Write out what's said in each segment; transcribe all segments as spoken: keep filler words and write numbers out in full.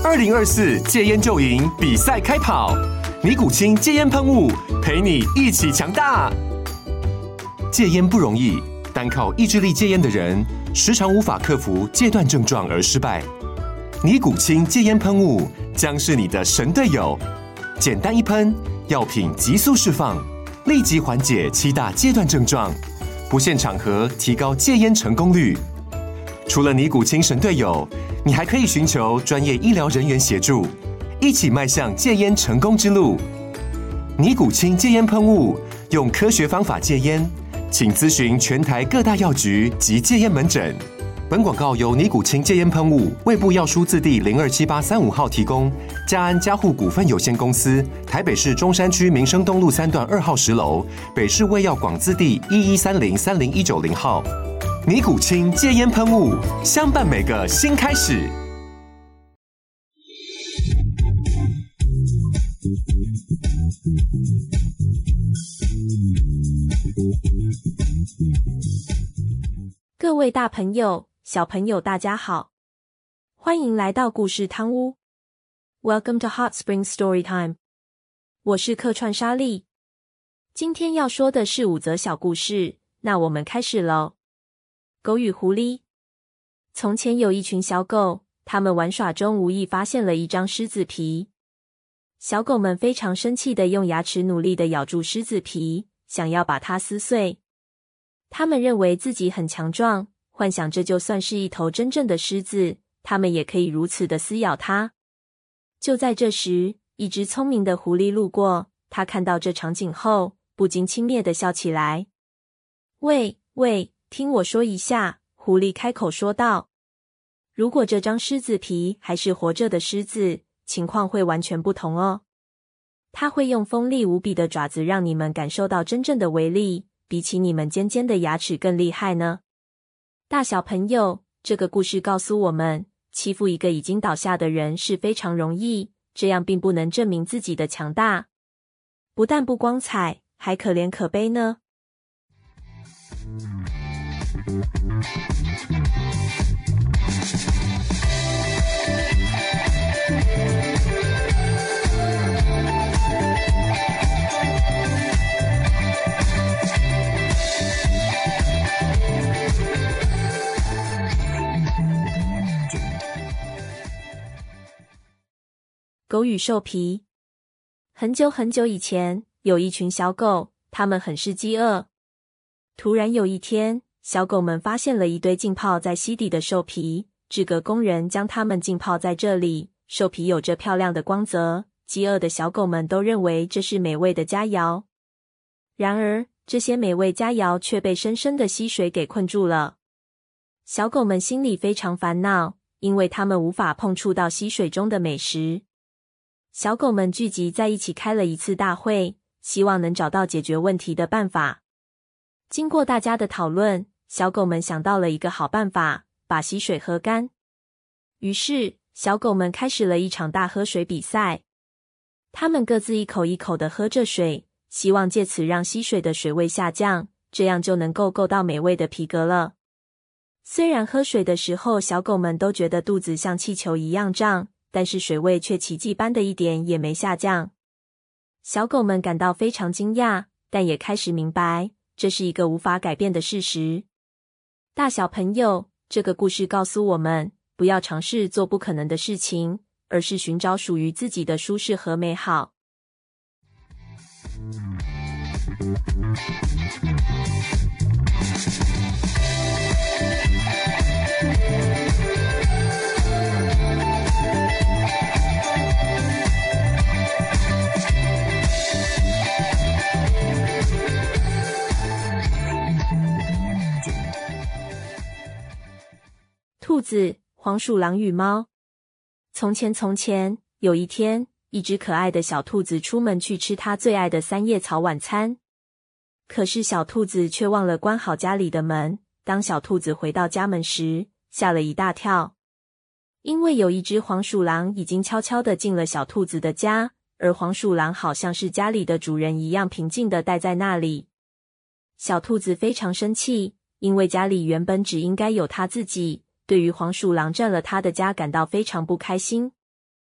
二零二四戒烟就赢比赛开跑，尼古清戒烟喷雾陪你一起强大。戒烟不容易，单靠意志力戒烟的人，时常无法克服戒断症状而失败。尼古清戒烟喷雾将是你的神队友，简单一喷，药品急速释放，立即缓解七大戒断症状，不限场合提高戒烟成功率。除了尼古清神队友，你还可以寻求专业医疗人员协助，一起迈向戒烟成功之路。尼古清戒烟喷雾，用科学方法戒烟，请咨询全台各大药局及戒烟门诊。本广告由尼古清戒烟喷雾、卫部药书字第零二七八三五号提供，嘉安嘉护股份有限公司，台北市中山区民生东路三段二号十楼，北市卫药广字第一一三零三零一九零号。尼古清戒烟喷雾，相伴每个新开始。 各位大朋友、小朋友大家好，欢迎来到故事汤屋。Welcome to Hot Spring Story Time。我是客串莎莉，今天要说的是五则小故事，那我们开始咯。狗与狐狸。从前有一群小狗，它们玩耍中无意发现了一张狮子皮。小狗们非常生气地用牙齿努力地咬住狮子皮，想要把它撕碎。它们认为自己很强壮，幻想这就算是一头真正的狮子，它们也可以如此地撕咬它。就在这时，一只聪明的狐狸路过，它看到这场景后，不禁轻蔑地笑起来。喂喂，听我说一下，狐狸开口说道。如果这张狮子皮还是活着的狮子，情况会完全不同哦。它会用锋利无比的爪子让你们感受到真正的威力，比起你们尖尖的牙齿更厉害呢。大小朋友，这个故事告诉我们，欺负一个已经倒下的人是非常容易，这样并不能证明自己的强大。不但不光彩，还可怜可悲呢。狗与兽皮。很久很久以前，有一群小狗，它们很是饥饿。突然有一天，小狗们发现了一堆浸泡在溪底的兽皮，这个工人将它们浸泡在这里，兽皮有着漂亮的光泽，饥饿的小狗们都认为这是美味的佳肴。然而，这些美味佳肴却被深深的溪水给困住了。小狗们心里非常烦恼，因为它们无法碰触到溪水中的美食。小狗们聚集在一起开了一次大会，希望能找到解决问题的办法。经过大家的讨论，小狗们想到了一个好办法，把溪水喝干。于是，小狗们开始了一场大喝水比赛。它们各自一口一口地喝着水，希望借此让溪水的水位下降，这样就能够够到美味的皮革了。虽然喝水的时候，小狗们都觉得肚子像气球一样胀，但是水位却奇迹般的一点也没下降。小狗们感到非常惊讶，但也开始明白，这是一个无法改变的事实。大小朋友，这个故事告诉我们，不要尝试做不可能的事情，而是寻找属于自己的舒适和美好。兔子、黄鼠狼与猫。从前从前，有一天，一只可爱的小兔子出门去吃它最爱的三叶草晚餐。可是小兔子却忘了关好家里的门。当小兔子回到家门时，吓了一大跳。因为有一只黄鼠狼已经悄悄地进了小兔子的家，而黄鼠狼好像是家里的主人一样平静地待在那里。小兔子非常生气，因为家里原本只应该有它自己，对于黄鼠狼占了它的家感到非常不开心。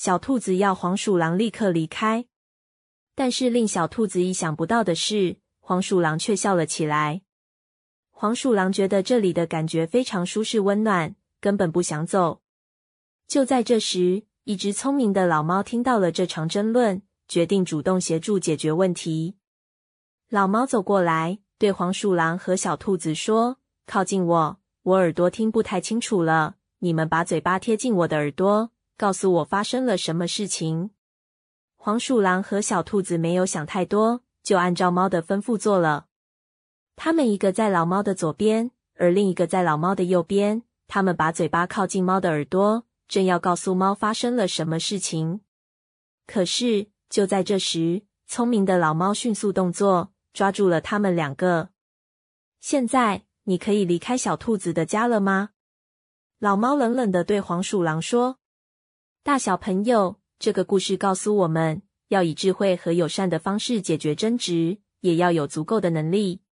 小兔子要黄鼠狼立刻离开。但是令小兔子意想不到的是，黄鼠狼却笑了起来。黄鼠狼觉得这里的感觉非常舒适温暖，根本不想走。就在这时，一只聪明的老猫听到了这场争论，决定主动协助解决问题。老猫走过来，对黄鼠狼和小兔子说：“靠近我，我耳朵听不太清楚了，你们把嘴巴贴近我的耳朵，告诉我发生了什么事情。”黄鼠狼和小兔子没有想太多，就按照猫的吩咐做了。他们一个在老猫的左边，而另一个在老猫的右边，他们把嘴巴靠近猫的耳朵，正要告诉猫发生了什么事情。可是，就在这时，聪明的老猫迅速动作，抓住了他们两个。现在，你可以离开小兔子的家了吗？老猫冷冷地对黄鼠狼说。大小朋友，这个故事告诉我们，要以智慧和友善的方式解决争执，也要有足够的能力。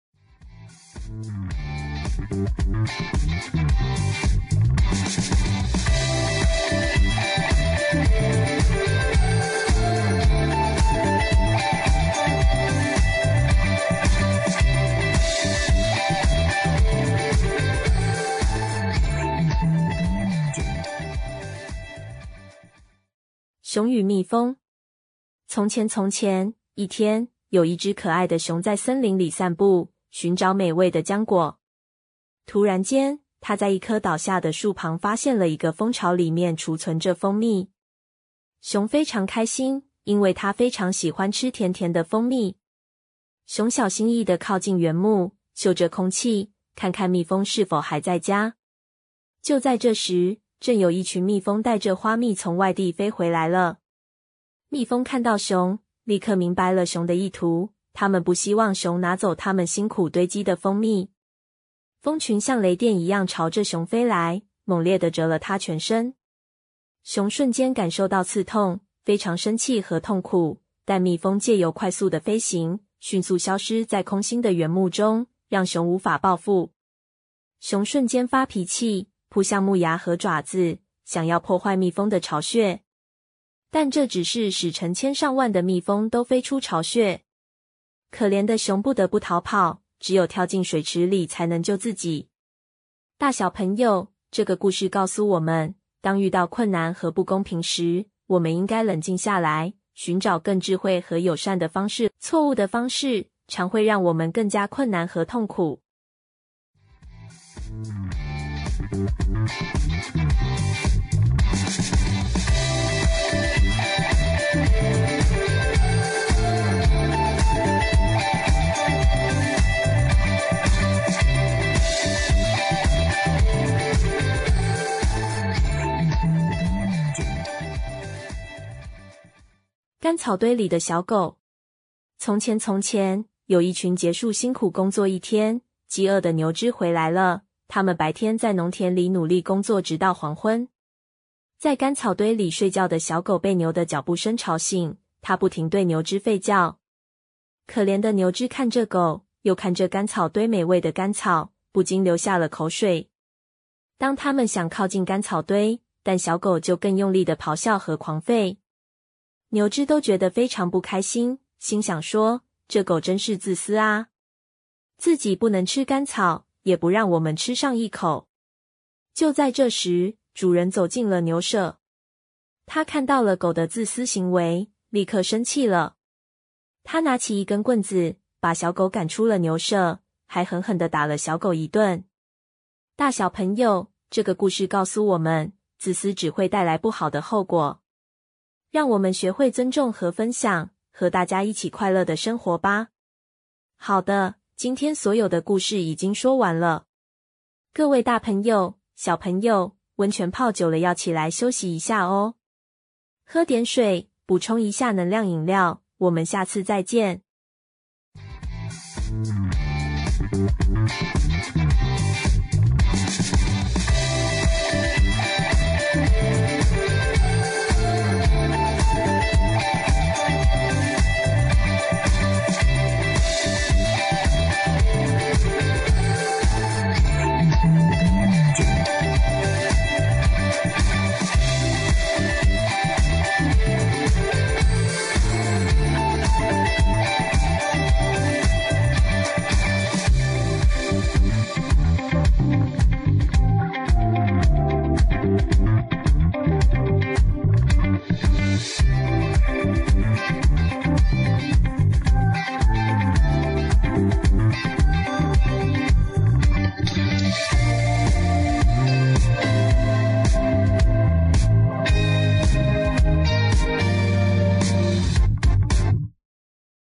熊与蜜蜂。从前从前，一天，有一只可爱的熊在森林里散步，寻找美味的浆果。突然间，它在一棵倒下的树旁发现了一个蜂巢，里面储存着蜂蜜。熊非常开心，因为它非常喜欢吃甜甜的蜂蜜。熊小心翼翼地靠近原木，嗅着空气，看看蜜蜂是否还在家。就在这时，正有一群蜜蜂带着花蜜从外地飞回来了。蜜蜂看到熊，立刻明白了熊的意图，它们不希望熊拿走它们辛苦堆积的蜂蜜。蜂群像雷电一样朝着熊飞来，猛烈地蛰了它全身。熊瞬间感受到刺痛，非常生气和痛苦，但蜜蜂借由快速的飞行，迅速消失在空心的原木中，让熊无法报复。熊瞬间发脾气，扑向木牙和爪子，想要破坏蜜蜂的巢穴。但这只是使成千上万的蜜蜂都飞出巢穴。可怜的熊不得不逃跑，只有跳进水池里才能救自己。大小朋友，这个故事告诉我们，当遇到困难和不公平时，我们应该冷静下来，寻找更智慧和友善的方式。错误的方式常会让我们更加困难和痛苦。干草堆里的小狗。从前从前，有一群结束辛苦工作一天，饥饿的牛只回来了。他们白天在农田里努力工作，直到黄昏。在干草堆里睡觉的小狗被牛的脚步声吵醒，它不停对牛只吠叫。可怜的牛只看着狗，又看着干草堆美味的干草，不禁流下了口水。当他们想靠近干草堆，但小狗就更用力的咆哮和狂吠。牛只都觉得非常不开心，心想说，这狗真是自私啊，自己不能吃干草，也不让我们吃上一口。就在这时，主人走进了牛舍。他看到了狗的自私行为，立刻生气了。他拿起一根棍子，把小狗赶出了牛舍，还狠狠地打了小狗一顿。大小朋友，这个故事告诉我们，自私只会带来不好的后果。让我们学会尊重和分享，和大家一起快乐的生活吧。好的，今天所有的故事已经说完了。各位大朋友、小朋友，温泉泡久了要起来休息一下哦。喝点水，补充一下能量饮料，我们下次再见。